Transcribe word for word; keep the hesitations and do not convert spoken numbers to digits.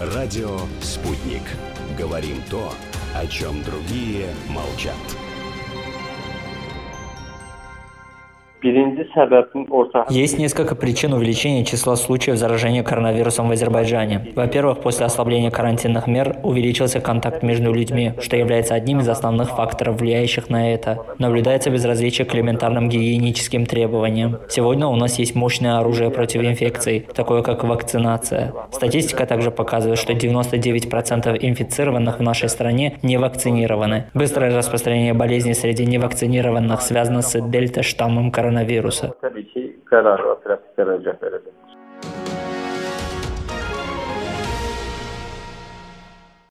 Радио «Спутник». Говорим то, о чем другие молчат. Есть несколько причин увеличения числа случаев заражения коронавирусом в Азербайджане. Во-первых, после ослабления карантинных мер увеличился контакт между людьми, что является одним из основных факторов, влияющих на это. Наблюдается безразличие к элементарным гигиеническим требованиям. Сегодня у нас есть мощное оружие против инфекций, такое как вакцинация. Статистика также показывает, что девяносто девять процентов инфицированных в нашей стране не вакцинированы. Быстрое распространение болезни среди невакцинированных связано с дельта-штаммом коронавируса.